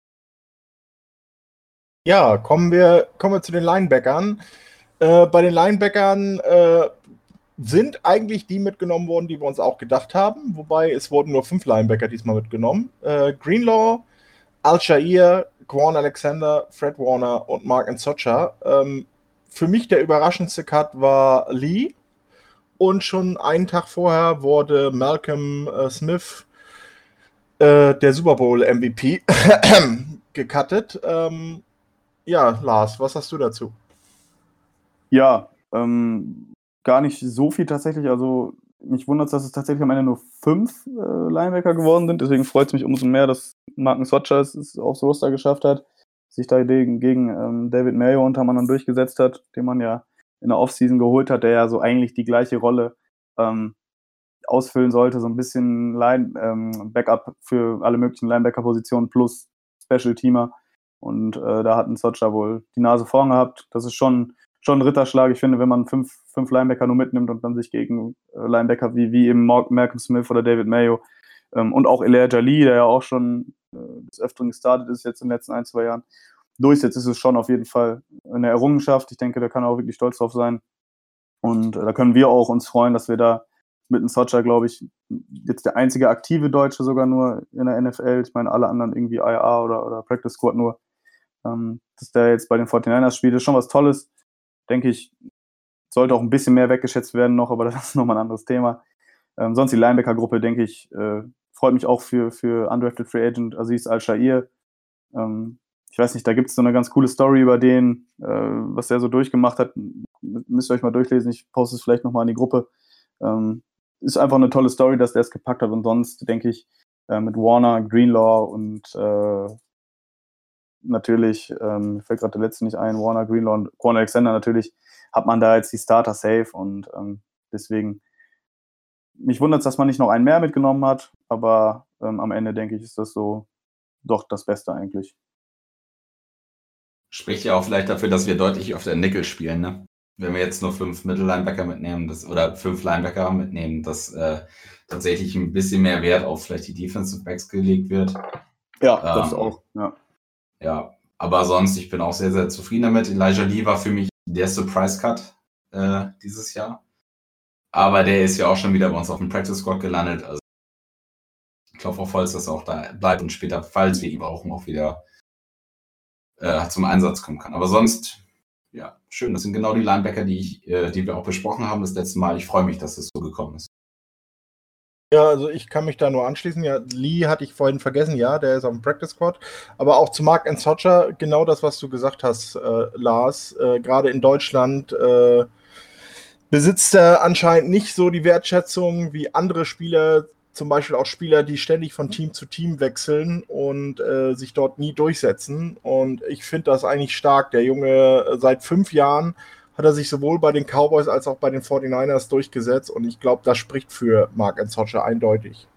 Ja, kommen wir, kommen wir zu den Linebackern. Äh, bei den Linebackern äh, sind eigentlich die mitgenommen worden, die wir uns auch gedacht haben, wobei es wurden nur fünf Linebacker diesmal mitgenommen. Äh, Greenlaw, Al-Sha'ir, Quan Alexander, Fred Warner und Mark Nsocha. Ähm, für mich der überraschendste Cut war Lee und schon einen Tag vorher wurde Malcolm äh, Smith, äh, der Super Bowl M V P, gecuttet. Ähm, ja, Lars, was hast du dazu? Ja, ähm, gar nicht so viel tatsächlich. Also mich wundert es, dass es tatsächlich am Ende nur fünf äh, Linebacker geworden sind. Deswegen freut es mich umso mehr, dass Mark Nsocha es aufs Roster geschafft hat, sich da gegen, gegen ähm, David Mayo unter anderem durchgesetzt hat, den man ja in der Offseason geholt hat, der ja so eigentlich die gleiche Rolle ähm, ausfüllen sollte, so ein bisschen Line, ähm, Backup für alle möglichen Linebacker-Positionen plus Special-Teamer. Und äh, da hat Nsocha wohl die Nase vorn gehabt. Das ist schon schon ein Ritterschlag. Ich finde, wenn man fünf, fünf Linebacker nur mitnimmt und dann sich gegen äh, Linebacker wie, wie eben Malcolm Smith oder David Mayo ähm, und auch Elijah Lee, der ja auch schon äh, des Öfteren gestartet ist jetzt in den letzten ein, zwei Jahren, durchsetzt, ist es schon auf jeden Fall eine Errungenschaft. Ich denke, da kann er auch wirklich stolz drauf sein. Und äh, da können wir auch uns freuen, dass wir da mit Nsocha, glaube ich, jetzt der einzige aktive Deutsche sogar nur in der N F L, ich meine, alle anderen irgendwie I R oder, oder Practice Squad nur, ähm, dass der jetzt bei den forty-niners spielt, ist schon was Tolles. Denke ich, sollte auch ein bisschen mehr weggeschätzt werden noch, aber das ist nochmal ein anderes Thema. Ähm, sonst die Linebacker-Gruppe, denke ich, äh, freut mich auch für, für Undrafted Free Agent Aziz Al-Sha'ir. Ähm, ich weiß nicht, da gibt es so eine ganz coole Story über den, äh, was er so durchgemacht hat. Müsst ihr euch mal durchlesen, ich poste es vielleicht nochmal in die Gruppe. Ähm, ist einfach eine tolle Story, dass der es gepackt hat und sonst, denke ich, äh, mit Warner, Greenlaw und äh, natürlich, ähm, fällt gerade der letzte nicht ein, Warner, Greenlaw und Quan Alexander natürlich, hat man da jetzt die Starter safe und ähm, deswegen, mich wundert es, dass man nicht noch einen mehr mitgenommen hat, aber ähm, am Ende, denke ich, ist das so doch das Beste eigentlich. Spricht ja auch vielleicht dafür, dass wir deutlich auf der Nickel spielen, ne? Wenn wir jetzt nur fünf Mittellinebacker mitnehmen, das, oder fünf Linebacker mitnehmen, dass äh, tatsächlich ein bisschen mehr Wert auf vielleicht die Defensive Backs gelegt wird. Ja, das ähm, auch, ja. Ja, aber sonst, ich bin auch sehr, sehr zufrieden damit. Elijah Lee war für mich der Surprise-Cut äh, dieses Jahr. Aber der ist ja auch schon wieder bei uns auf dem Practice Squad gelandet. Also ich klopfe auf Holz, dass er auch da bleibt und später, falls wir ihn brauchen, auch wieder äh, zum Einsatz kommen kann. Aber sonst, ja, schön. Das sind genau die Linebacker, die, ich, äh, die wir auch besprochen haben das letzte Mal. Ich freue mich, dass es so gekommen ist. Ja, also ich kann mich da nur anschließen. Ja, Lee hatte ich vorhin vergessen, ja, der ist auf dem Practice Squad. Aber auch zu Mark Nsocha, genau das, was du gesagt hast, äh, Lars. Äh, Gerade in Deutschland äh, besitzt er anscheinend nicht so die Wertschätzung wie andere Spieler, zum Beispiel auch Spieler, die ständig von Team zu Team wechseln und äh, sich dort nie durchsetzen. Und ich finde das eigentlich stark. Der Junge, äh, seit fünf Jahren hat er sich sowohl bei den Cowboys als auch bei den forty-niners durchgesetzt und ich glaube, das spricht für Mark Nsocha eindeutig.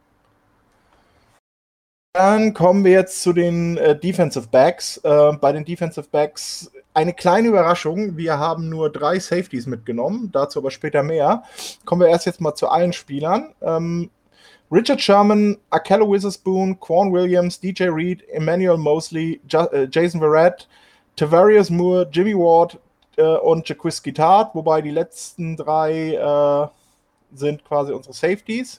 Dann kommen wir jetzt zu den äh, Defensive Backs. Äh, bei den Defensive Backs eine kleine Überraschung. Wir haben nur drei Safeties mitgenommen, dazu aber später mehr. Kommen wir erst jetzt mal zu allen Spielern. Ähm, Richard Sherman, Akello Witherspoon, Quan Williams, D J Reed, Emmanuel Mosley, ja- äh, Jason Verrett, Tavarius Moore, Jimmy Ward, und Jaquiski Tartt, wobei die letzten drei äh, sind quasi unsere Safeties.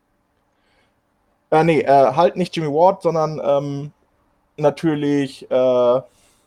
Äh, nee, äh, halt nicht Jimmy Ward, sondern ähm, natürlich äh,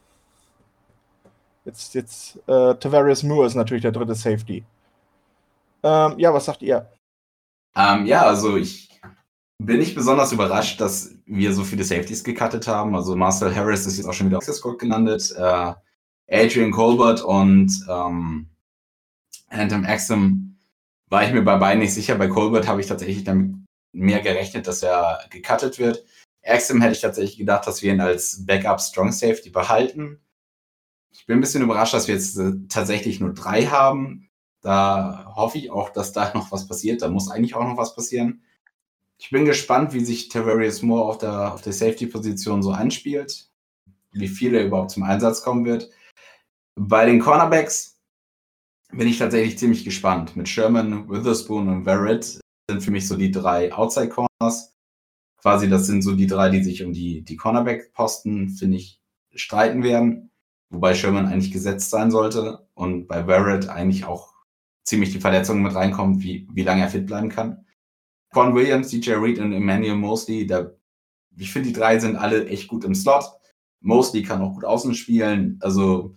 jetzt, jetzt äh, Tavarius Moore ist natürlich der dritte Safety. Ähm, ja, was sagt ihr? Ähm, ja, also ich bin nicht besonders überrascht, dass wir so viele Safeties gecuttet haben. Also Marcel Harris ist jetzt auch schon wieder auf der Squad gelandet. Äh, Adrian Colbert und ähm, Hantem Exum war ich mir bei beiden nicht sicher. Bei Colbert habe ich tatsächlich damit mehr gerechnet, dass er gecuttet wird. Exum hätte ich tatsächlich gedacht, dass wir ihn als Backup Strong Safety behalten. Ich bin ein bisschen überrascht, dass wir jetzt äh, tatsächlich nur drei haben. Da hoffe ich auch, dass da noch was passiert. Da muss eigentlich auch noch was passieren. Ich bin gespannt, wie sich Tarvarius Moore auf der, auf der Safety-Position so einspielt, wie viel er überhaupt zum Einsatz kommen wird. Bei den Cornerbacks bin ich tatsächlich ziemlich gespannt. Mit Sherman, Witherspoon und Verrett sind für mich so die drei Outside-Corners. Quasi, das sind so die drei, die sich um die, die Cornerback-Posten, finde ich, streiten werden. Wobei Sherman eigentlich gesetzt sein sollte und bei Verrett eigentlich auch ziemlich die Verletzungen mit reinkommt, wie, wie lange er fit bleiben kann. Quan Williams, D J Reed und Emmanuel Mosley, da, ich finde, die drei sind alle echt gut im Slot. Mosley kann auch gut außen spielen. Also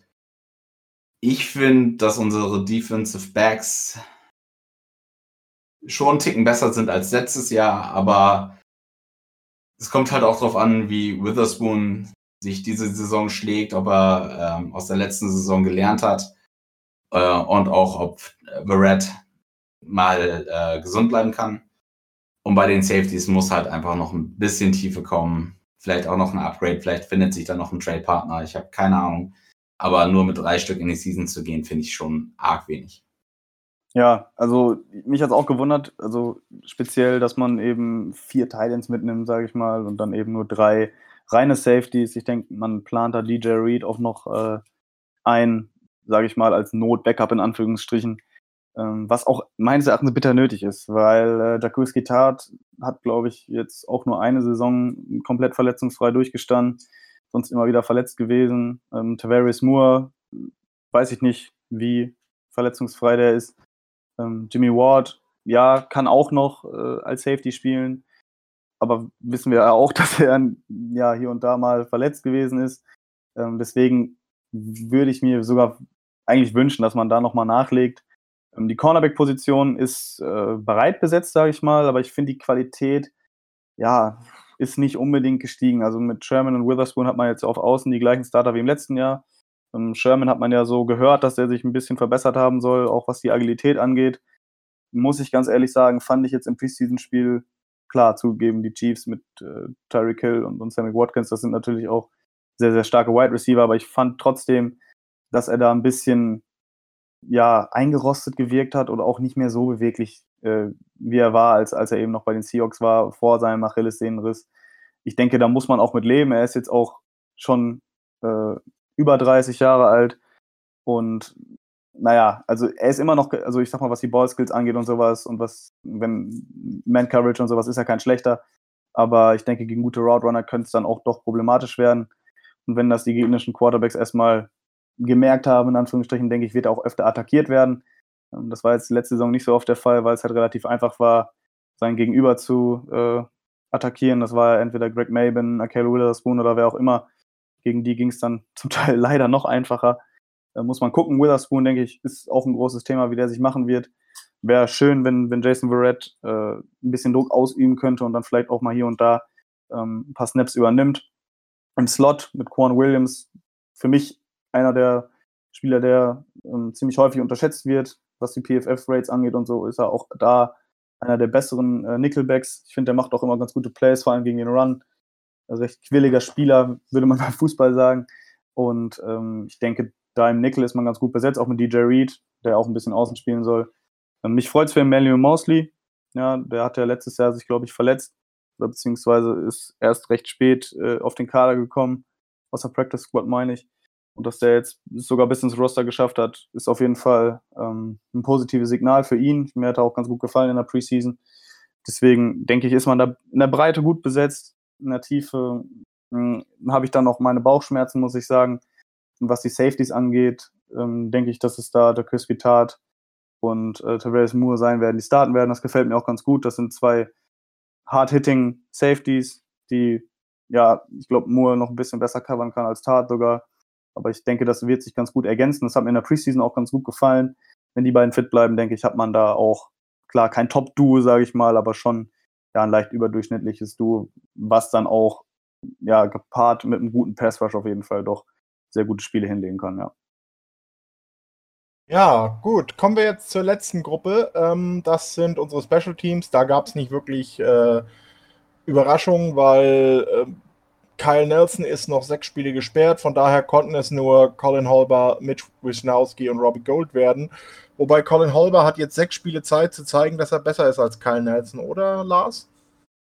ich finde, dass unsere Defensive Backs schon einen Ticken besser sind als letztes Jahr, aber es kommt halt auch darauf an, wie Witherspoon sich diese Saison schlägt, ob er ähm, aus der letzten Saison gelernt hat äh, und auch, ob Verrett mal äh, gesund bleiben kann. Und bei den Safeties muss halt einfach noch ein bisschen Tiefe kommen. Vielleicht auch noch ein Upgrade, vielleicht findet sich da noch ein Trade-Partner. Ich habe keine Ahnung. Aber nur mit drei Stück in die Season zu gehen, finde ich schon arg wenig. Ja, also mich hat es auch gewundert, also speziell, dass man eben vier Titans mitnimmt, sage ich mal, und dann eben nur drei reine Safeties. Ich denke, man plant da D J Reed auch noch äh, ein, sage ich mal, als Not-Backup in Anführungsstrichen, ähm, was auch meines Erachtens bitter nötig ist, weil äh, Jaquiski Tartt hat, glaube ich, jetzt auch nur eine Saison komplett verletzungsfrei durchgestanden, sonst immer wieder verletzt gewesen. Ähm, Tarvarius Moore, weiß ich nicht, wie verletzungsfrei der ist. Ähm, Jimmy Ward, ja, kann auch noch äh, als Safety spielen, aber wissen wir ja auch, dass er ja hier und da mal verletzt gewesen ist. Ähm, deswegen würde ich mir sogar eigentlich wünschen, dass man da nochmal nachlegt. Ähm, die Cornerback-Position ist äh, breit besetzt, sage ich mal, aber ich finde die Qualität, ja, ist nicht unbedingt gestiegen. Also mit Sherman und Witherspoon hat man jetzt auf Außen die gleichen Starter wie im letzten Jahr. Ähm, Sherman hat man ja so gehört, dass er sich ein bisschen verbessert haben soll, auch was die Agilität angeht. Muss ich ganz ehrlich sagen, fand ich jetzt im Preseason-Spiel, klar zugegeben, die Chiefs mit äh, Tyreek Hill und, und Sammy Watkins, das sind natürlich auch sehr, sehr starke Wide Receiver, aber ich fand trotzdem, dass er da ein bisschen ja, eingerostet gewirkt hat oder auch nicht mehr so beweglich, äh, wie er war, als, als er eben noch bei den Seahawks war, vor seinem Achillessehnenriss. Ich denke, da muss man auch mit leben. Er ist jetzt auch schon äh, über dreißig Jahre alt und naja, also er ist immer noch, also ich sag mal, was die Ballskills angeht und sowas und was, wenn Man-Coverage und sowas, ist er kein schlechter, aber ich denke, gegen gute Route Runner könnte es dann auch doch problematisch werden und wenn das die gegnerischen Quarterbacks erstmal gemerkt haben, in Anführungsstrichen, denke ich, wird er auch öfter attackiert werden. Das war jetzt letzte Saison nicht so oft der Fall, weil es halt relativ einfach war, sein Gegenüber zu äh, attackieren. Das war entweder Greg Maben, Akel Witherspoon oder wer auch immer. Gegen die ging es dann zum Teil leider noch einfacher. Da muss man gucken. Witherspoon, denke ich, ist auch ein großes Thema, wie der sich machen wird. Wäre schön, wenn, wenn Jason Verrett äh, ein bisschen Druck ausüben könnte und dann vielleicht auch mal hier und da ähm, ein paar Snaps übernimmt. Im Slot mit Quan Williams, für mich einer der Spieler, der ähm, ziemlich häufig unterschätzt wird, was die P F F-Rates angeht und so, ist er auch da einer der besseren äh, Nickelbacks. Ich finde, der macht auch immer ganz gute Plays, vor allem gegen den Run. Also recht quirliger Spieler, würde man beim Fußball sagen. Und ähm, ich denke, da im Nickel ist man ganz gut besetzt, auch mit D J Reed, der auch ein bisschen außen spielen soll. Ähm, mich freut es für Emmanuel Mosley. Ja, der hat ja letztes Jahr sich, glaube ich, verletzt. Oder beziehungsweise ist erst recht spät äh, auf den Kader gekommen. Aus der Practice Squad, meine ich. Und dass der jetzt sogar bis ins Roster geschafft hat, ist auf jeden Fall ähm, ein positives Signal für ihn. Mir hat er auch ganz gut gefallen in der Preseason. Deswegen denke ich, ist man da in der Breite gut besetzt. In der Tiefe mh, habe ich dann auch meine Bauchschmerzen, muss ich sagen. Und was die Safeties angeht, ähm, denke ich, dass es da der Jaquiski Tartt und äh, Tarvarius Moore sein werden, die starten werden. Das gefällt mir auch ganz gut. Das sind zwei hard-hitting Safeties, die, ja, ich glaube, Moore noch ein bisschen besser covern kann als Tartt sogar. Aber ich denke, das wird sich ganz gut ergänzen. Das hat mir in der Preseason auch ganz gut gefallen. Wenn die beiden fit bleiben, denke ich, hat man da auch, klar, kein Top-Duo, sage ich mal, aber schon ja, ein leicht überdurchschnittliches Duo, was dann auch ja, gepaart mit einem guten Pass-Rush auf jeden Fall doch sehr gute Spiele hinlegen kann, ja. Ja, gut. Kommen wir jetzt zur letzten Gruppe. Ähm, das sind unsere Special Teams. Da gab es nicht wirklich äh, Überraschungen, weil äh, Kyle Nelson ist noch sechs Spiele gesperrt. Von daher konnten es nur Colin Holber, Mitch Wisnowski und Robbie Gould werden. Wobei Colin Holber hat jetzt sechs Spiele Zeit zu zeigen, dass er besser ist als Kyle Nelson, oder Lars?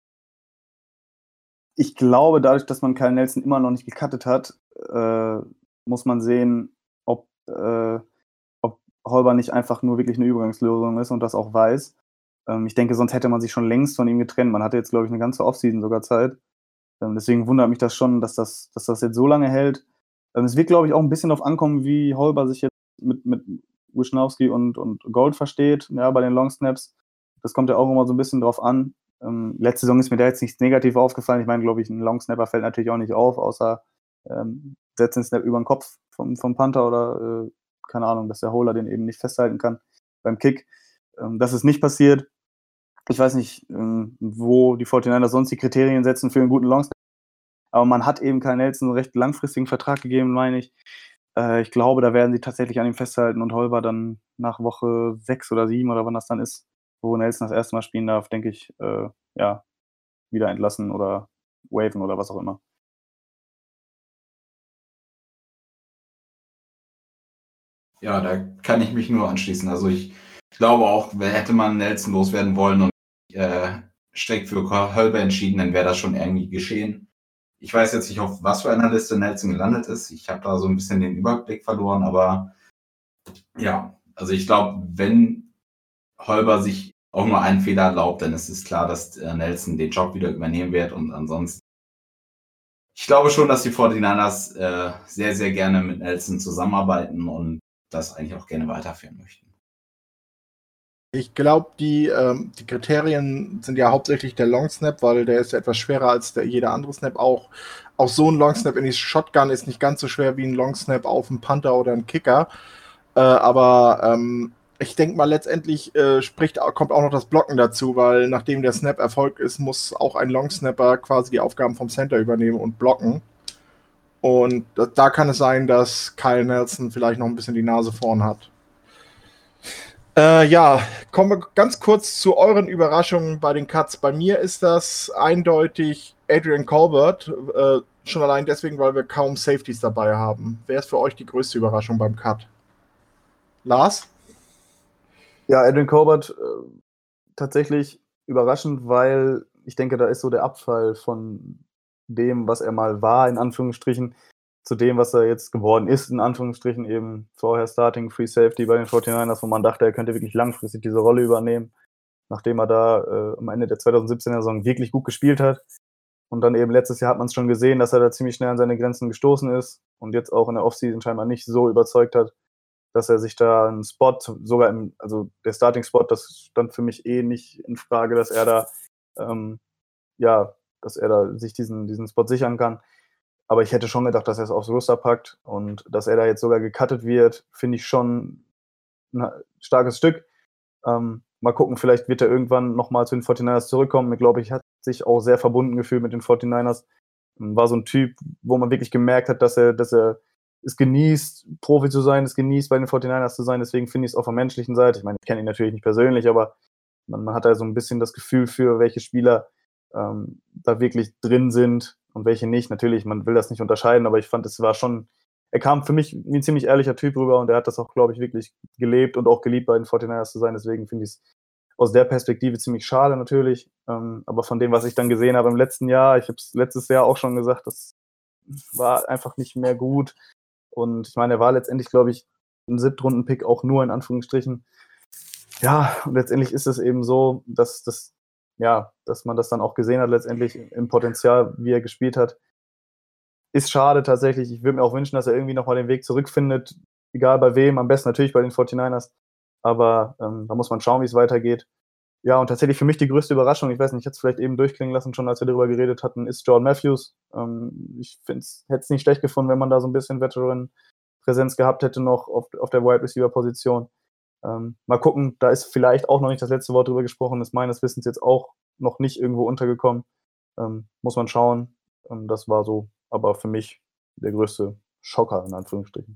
ich glaube, dadurch, dass man Kyle Nelson immer noch nicht gecuttet hat, äh, muss man sehen, ob, äh, ob Holber nicht einfach nur wirklich eine Übergangslösung ist und das auch weiß. Ähm, ich denke, sonst hätte man sich schon längst von ihm getrennt. Man hatte jetzt, glaube ich, eine ganze Offseason sogar Zeit. Ähm, deswegen wundert mich das schon, dass das, dass das jetzt so lange hält. Ähm, es wird, glaube ich, auch ein bisschen darauf ankommen, wie Holber sich jetzt mit, mit Wisnowski und, und Gold versteht, ja, bei den Long Snaps. Das kommt ja auch immer so ein bisschen drauf an. Ähm, letzte Saison ist mir da jetzt nichts negativ aufgefallen. Ich meine, glaube ich, ein Long Snapper fällt natürlich auch nicht auf, außer ähm, setzt den Snap über den Kopf vom, vom Panther oder, äh, keine Ahnung, dass der Holer den eben nicht festhalten kann beim Kick. Ähm, das ist nicht passiert. Ich weiß nicht, ähm, wo die forty-niners sonst die Kriterien setzen für einen guten Long Snap. Aber man hat eben Kyle Nelson einen recht langfristigen Vertrag gegeben, meine ich. Äh, ich glaube, da werden sie tatsächlich an ihm festhalten und Holber dann nach Woche sechs oder sieben oder wann das dann ist, wo Nelson das erste Mal spielen darf, denke ich, äh, ja, wieder entlassen oder waven oder was auch immer. Ja, da kann ich mich nur anschließen. Also ich glaube auch, hätte man Nelson loswerden wollen und äh, strikt für Holber entschieden, dann wäre das schon irgendwie geschehen. Ich weiß jetzt nicht, auf was für einer Liste Nelson gelandet ist. Ich habe da so ein bisschen den Überblick verloren, aber ja, also ich glaube, wenn Holber sich auch nur einen Fehler erlaubt, dann ist es klar, dass äh, Nelson den Job wieder übernehmen wird und ansonsten ich glaube schon, dass die forty-niners äh, sehr, sehr gerne mit Nelson zusammenarbeiten und das eigentlich auch gerne weiterführen möchten. Ich glaube, die, ähm, die Kriterien sind ja hauptsächlich der Long Snap, weil der ist ja etwas schwerer als der, jeder andere Snap. Auch, auch so ein Long Snap in die Shotgun ist nicht ganz so schwer wie ein Long Snap auf einen Panther oder einen Kicker. Äh, aber ähm, ich denke mal, letztendlich äh, spricht, kommt auch noch das Blocken dazu, weil nachdem der Snap Erfolg ist, muss auch ein Long Snapper quasi die Aufgaben vom Center übernehmen und blocken. Und da, da kann es sein, dass Kyle Nelson vielleicht noch ein bisschen die Nase vorn hat. Äh, ja, kommen wir ganz kurz zu euren Überraschungen bei den Cuts. Bei mir ist das eindeutig Adrian Colbert, äh, schon allein deswegen, weil wir kaum Safeties dabei haben. Wer ist für euch die größte Überraschung beim Cut? Lars? Ja, Adrian Colbert äh, tatsächlich überraschend, weil ich denke, da ist so der Abfall von dem, was er mal war, in Anführungsstrichen, zu dem, was er jetzt geworden ist, in Anführungsstrichen, eben vorher Starting Free Safety bei den forty-niners, wo man dachte, er könnte wirklich langfristig diese Rolle übernehmen, nachdem er da äh, am Ende der zwanzig siebzehner Saison wirklich gut gespielt hat. Und dann eben letztes Jahr hat man es schon gesehen, dass er da ziemlich schnell an seine Grenzen gestoßen ist und jetzt auch in der Offseason scheinbar nicht so überzeugt hat, dass er sich da einen Spot, sogar im, also der Starting-Spot, das stand für mich eh nicht in Frage, dass er da, ähm, ja, dass er da sich diesen, diesen Spot sichern kann. Aber ich hätte schon gedacht, dass er es aufs Roster packt und dass er da jetzt sogar gecuttet wird, finde ich schon ein starkes Stück. Ähm, mal gucken, vielleicht wird er irgendwann nochmal zu den forty-niners zurückkommen. Ich glaube, ich hat sich auch sehr verbunden gefühlt mit den forty-niners. War so ein Typ, wo man wirklich gemerkt hat, dass er, dass er es genießt, Profi zu sein, es genießt, bei den forty-niners zu sein. Deswegen finde ich es auf der menschlichen Seite. Ich meine, ich kenne ihn natürlich nicht persönlich, aber man, man hat da so ein bisschen das Gefühl für, welche Spieler ähm, da wirklich drin sind und welche nicht. Natürlich, man will das nicht unterscheiden, aber ich fand, es war schon, er kam für mich wie ein ziemlich ehrlicher Typ rüber und er hat das auch, glaube ich, wirklich gelebt und auch geliebt, bei den forty-niners zu sein. Deswegen finde ich es aus der Perspektive ziemlich schade natürlich. Ähm, aber von dem, was ich dann gesehen habe im letzten Jahr, ich habe es letztes Jahr auch schon gesagt, das war einfach nicht mehr gut. Und ich meine, er war letztendlich, glaube ich, ein Siebtrunden-Pick auch nur in Anführungsstrichen. Ja, und letztendlich ist es eben so, dass, das, ja, dass man das dann auch gesehen hat, letztendlich im Potenzial, wie er gespielt hat. Ist schade tatsächlich. Ich würde mir auch wünschen, dass er irgendwie nochmal den Weg zurückfindet, egal bei wem, am besten natürlich bei den forty-niners. Aber ähm, da muss man schauen, wie es weitergeht. Ja, und tatsächlich für mich die größte Überraschung, ich weiß nicht, ich hätte es vielleicht eben durchklingen lassen, schon als wir darüber geredet hatten, ist Jordan Matthews. Ähm, ich hätte es nicht schlecht gefunden, wenn man da so ein bisschen Veteran-Präsenz gehabt hätte noch auf, auf der Wide-Receiver-Position. Ähm, mal gucken, da ist vielleicht auch noch nicht das letzte Wort drüber gesprochen, ist meines Wissens jetzt auch noch nicht irgendwo untergekommen. Ähm, muss man schauen. Ähm, das war so, aber für mich der größte Schocker, in Anführungsstrichen.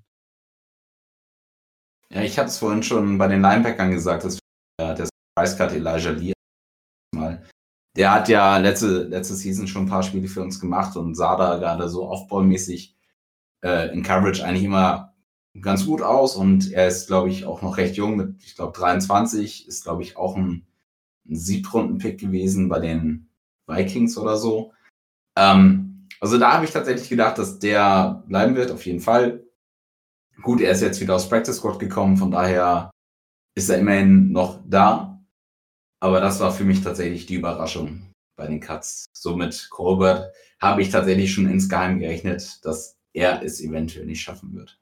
Ja, ich hatte es vorhin schon bei den Linebackern gesagt, dass äh, der Surprise Cut Elijah Lee mal. Der hat ja letzte, letzte Season schon ein paar Spiele für uns gemacht und sah da gerade so Off-Ball-mäßig äh, in Coverage eigentlich immer ganz gut aus und er ist, glaube ich, auch noch recht jung mit, ich glaube, dreiundzwanzig, ist, glaube ich, auch ein, ein Siebtrunden-Pick gewesen bei den Vikings oder so. Ähm, also da habe ich tatsächlich gedacht, dass der bleiben wird, auf jeden Fall. Gut, er ist jetzt wieder aus Practice Squad gekommen, von daher ist er immerhin noch da. Aber das war für mich tatsächlich die Überraschung bei den Cuts. So mit Colbert habe ich tatsächlich schon insgeheim gerechnet, dass er es eventuell nicht schaffen wird.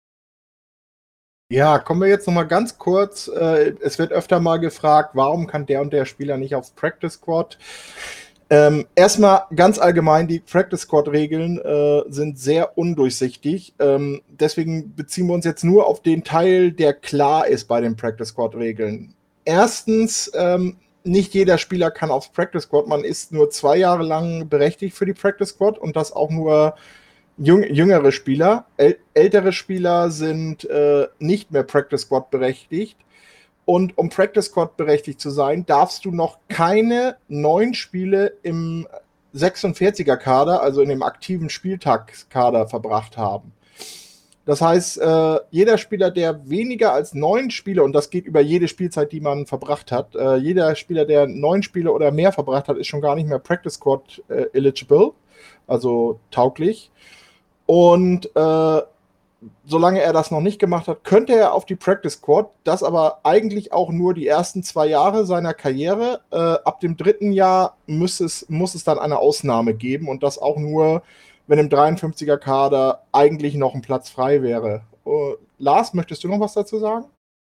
Ja, kommen wir jetzt nochmal ganz kurz. Äh, es wird öfter mal gefragt, warum kann der und der Spieler nicht aufs Practice Squad? Ähm, erstmal ganz allgemein, die Practice Squad-Regeln äh, sind sehr undurchsichtig. Ähm, deswegen beziehen wir uns jetzt nur auf den Teil, der klar ist bei den Practice Squad-Regeln. Erstens, ähm, nicht jeder Spieler kann aufs Practice Squad. Man ist nur zwei Jahre lang berechtigt für die Practice Squad und das auch nur jüng jüngere Spieler. Äl ältere Spieler sind äh, nicht mehr Practice Squad berechtigt. Und um Practice Squad berechtigt zu sein, darfst du noch keine neun Spiele im sechsundvierziger-Kader, also in dem aktiven Spieltagskader, verbracht haben. Das heißt, äh, jeder Spieler, der weniger als neun Spiele, und das geht über jede Spielzeit, die man verbracht hat, äh, jeder Spieler, der neun Spiele oder mehr verbracht hat, ist schon gar nicht mehr Practice Squad äh, eligible, also tauglich. Und äh, solange er das noch nicht gemacht hat, könnte er auf die Practice Squad, das aber eigentlich auch nur die ersten zwei Jahre seiner Karriere. Äh, ab dem dritten Jahr muss es, muss es dann eine Ausnahme geben und das auch nur, wenn im dreiundfünfziger-Kader eigentlich noch ein Platz frei wäre. Uh, Lars, möchtest du noch was dazu sagen?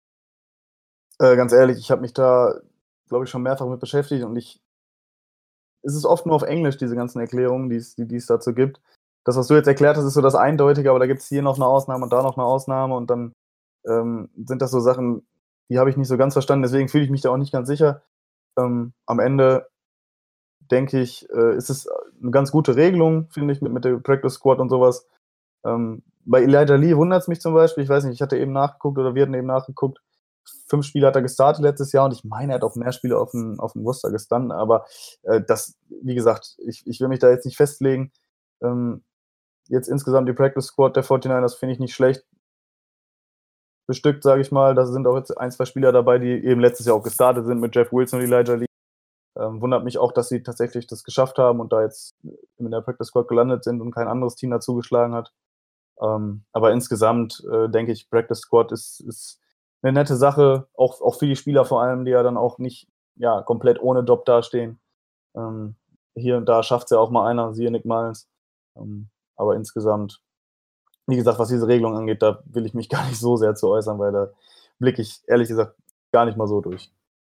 Äh, ganz ehrlich, ich habe mich da, glaube ich, schon mehrfach mit beschäftigt und ich es ist oft nur auf Englisch, diese ganzen Erklärungen, die es die, die es dazu gibt. Das, was du jetzt erklärt hast, ist so das Eindeutige, aber da gibt es hier noch eine Ausnahme und da noch eine Ausnahme und dann ähm, sind das so Sachen, die habe ich nicht so ganz verstanden, deswegen fühle ich mich da auch nicht ganz sicher. Ähm, am Ende denke ich, äh, ist es eine ganz gute Regelung, finde ich, mit, mit der Practice Squad und sowas. Ähm, bei Elijah Lee wundert es mich zum Beispiel, ich weiß nicht, ich hatte eben nachgeguckt oder wir hatten eben nachgeguckt, fünf Spiele hat er gestartet letztes Jahr und ich meine, er hat auch mehr Spiele auf dem, auf dem Roster gestanden, aber äh, das, wie gesagt, ich, ich will mich da jetzt nicht festlegen. Ähm, Jetzt insgesamt die Practice Squad der forty-niners finde ich nicht schlecht bestückt, sage ich mal. Da sind auch jetzt ein, zwei Spieler dabei, die eben letztes Jahr auch gestartet sind mit Jeff Wilson und Elijah Lee. Ähm, wundert mich auch, dass sie tatsächlich das geschafft haben und da jetzt in der Practice Squad gelandet sind und kein anderes Team dazu geschlagen hat. Ähm, aber insgesamt äh, denke ich, Practice Squad ist, ist eine nette Sache, auch, auch für die Spieler vor allem, die ja dann auch nicht ja, komplett ohne Job dastehen. Ähm, hier und da schafft es ja auch mal einer, siehe Nick Mullins. Ähm, aber insgesamt, wie gesagt, was diese Regelung angeht, da will ich mich gar nicht so sehr zu äußern, weil da blicke ich ehrlich gesagt gar nicht mal so durch.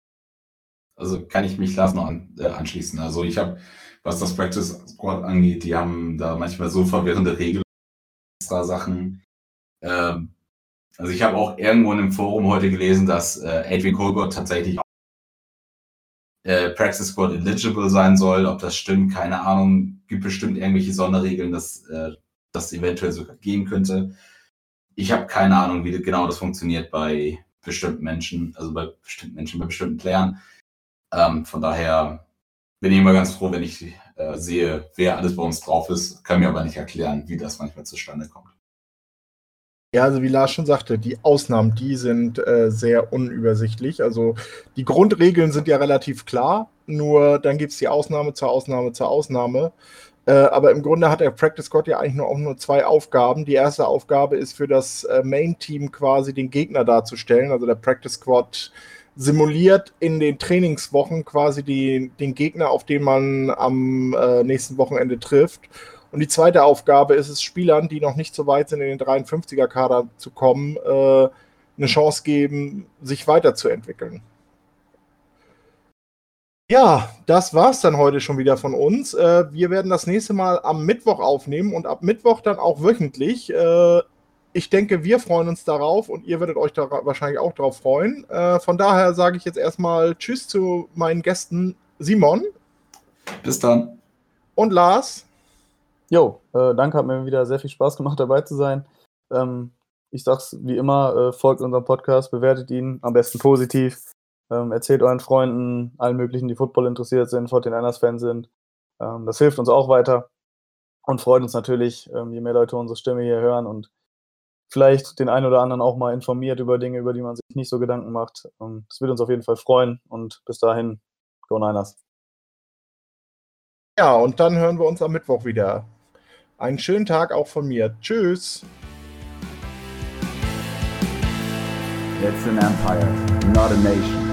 Also kann ich mich Lars noch an, äh, anschließen. Also ich habe, was das Practice Squad angeht, die haben da manchmal so verwirrende Regeln, extra Sachen. Ähm, also ich habe auch irgendwo in einem Forum heute gelesen, dass äh, Adrian Colbert tatsächlich auch äh, Practice Squad eligible sein soll. Ob das stimmt, keine Ahnung. Gibt bestimmt irgendwelche Sonderregeln, dass äh, das eventuell sogar gehen könnte. Ich habe keine Ahnung, wie genau das funktioniert bei bestimmten Menschen, also bei bestimmten Menschen, bei bestimmten Playern. Ähm, von daher bin ich immer ganz froh, wenn ich äh, sehe, wer alles bei uns drauf ist. Kann mir aber nicht erklären, wie das manchmal zustande kommt. Ja, also wie Lars schon sagte, die Ausnahmen, die sind äh, sehr unübersichtlich. Also die Grundregeln sind ja relativ klar, nur dann gibt es die Ausnahme zur Ausnahme zur Ausnahme. Äh, aber im Grunde hat der Practice Squad ja eigentlich nur auch nur zwei Aufgaben. Die erste Aufgabe ist für das äh, Main-Team quasi den Gegner darzustellen. Also der Practice Squad simuliert in den Trainingswochen quasi die, den Gegner, auf den man am äh, nächsten Wochenende trifft. Und die zweite Aufgabe ist es, Spielern, die noch nicht so weit sind, in den dreiundfünfziger-Kader zu kommen, äh, eine Chance geben, sich weiterzuentwickeln. Ja, das war's dann heute schon wieder von uns. Äh, wir werden das nächste Mal am Mittwoch aufnehmen und ab Mittwoch dann auch wöchentlich. Äh, ich denke, wir freuen uns darauf und ihr werdet euch da wahrscheinlich auch drauf freuen. Äh, von daher sage ich jetzt erstmal Tschüss zu meinen Gästen Simon. Bis dann. Und Lars. Jo, äh, danke, hat mir wieder sehr viel Spaß gemacht, dabei zu sein. Ähm, ich sag's wie immer, äh, folgt unserem Podcast, bewertet ihn am besten positiv, ähm, erzählt euren Freunden, allen möglichen, die Football interessiert sind, forty-niners-Fans sind. Ähm, das hilft uns auch weiter und freut uns natürlich, ähm, je mehr Leute unsere Stimme hier hören und vielleicht den einen oder anderen auch mal informiert über Dinge, über die man sich nicht so Gedanken macht. Ähm, das würde uns auf jeden Fall freuen und bis dahin, Go Niners! Ja, und dann hören wir uns am Mittwoch wieder. Einen schönen Tag auch von mir. Tschüss. It's an empire, not a nation.